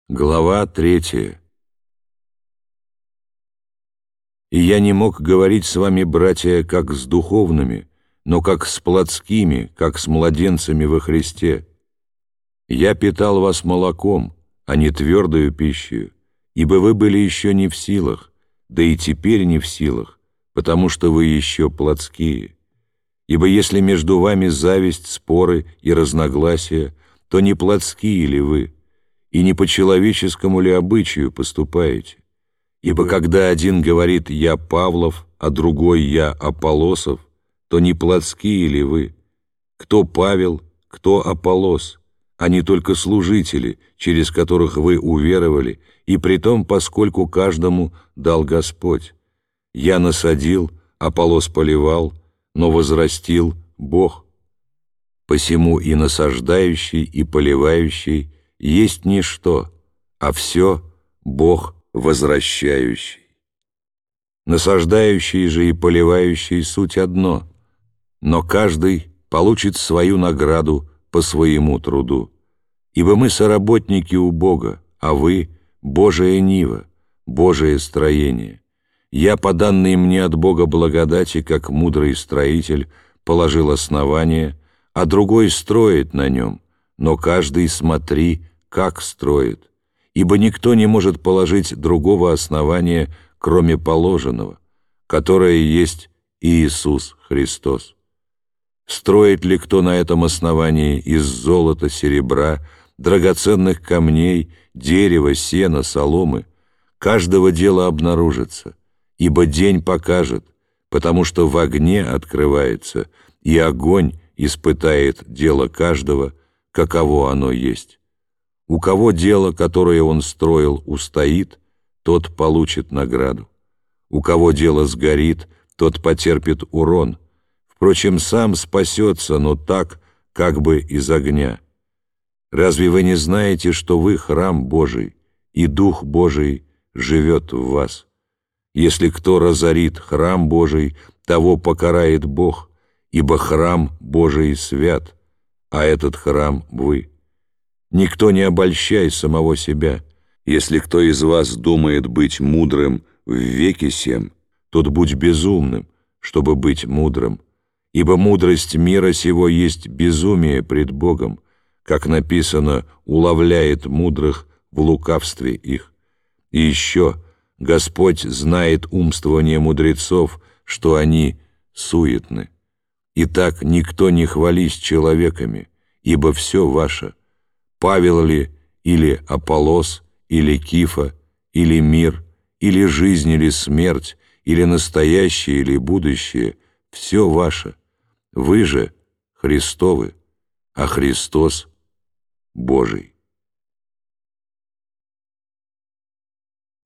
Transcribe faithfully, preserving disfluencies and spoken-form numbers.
Глава третья. «И я не мог говорить с вами, братья, как с духовными, но как с плотскими, как с младенцами во Христе. Я питал вас молоком, а не твердою пищей, ибо вы были еще не в силах, да и теперь не в силах, потому что вы еще плотские. Ибо если между вами зависть, споры и разногласия, то не плотские ли вы, и не по человеческому ли обычаю поступаете? Ибо когда один говорит «я Павлов», а другой «я Аполлосов», то не плотские ли вы? Кто Павел, кто Аполлос, а не только служители, через которых вы уверовали, и притом, поскольку каждому дал Господь. Я насадил, Аполлос поливал, но возрастил Бог. Посему и насаждающий, и поливающий есть ничто, а все Бог возвращающий. Насаждающий же и поливающий суть одно, но каждый получит свою награду по своему труду. Ибо мы соработники у Бога, а вы — Божия нива, Божие строение. Я, по данной мне от Бога благодати, как мудрый строитель, положил основание, а другой строит на нем, но каждый смотри, как строит. Ибо никто не может положить другого основания, кроме положенного, которое есть Иисус Христос. Строит ли кто на этом основании из золота, серебра, драгоценных камней, дерева, сена, соломы? Каждого дела обнаружится, ибо день покажет, потому что в огне открывается, и огонь испытает дело каждого, каково оно есть. У кого дело, которое он строил, устоит, тот получит награду. У кого дело сгорит, тот потерпит урон. Впрочем, сам спасется, но так, как бы из огня. Разве вы не знаете, что вы храм Божий, и Дух Божий живет в вас? Если кто разорит храм Божий, того покарает Бог, ибо храм Божий свят, а этот храм вы. Никто не обольщай самого себя. Если кто из вас думает быть мудрым в веке сем, тот будь безумным, чтобы быть мудрым. Ибо мудрость мира сего есть безумие пред Богом, как написано, уловляет мудрых в лукавстве их. И еще Господь знает умствование мудрецов, что они суетны. Итак, никто не хвались человеками, ибо все ваше. Павел ли, или Аполлос, или Кифа, или мир, или жизнь, или смерть, или настоящее, или будущее, все ваше. Вы же Христовы, а Христос Божий.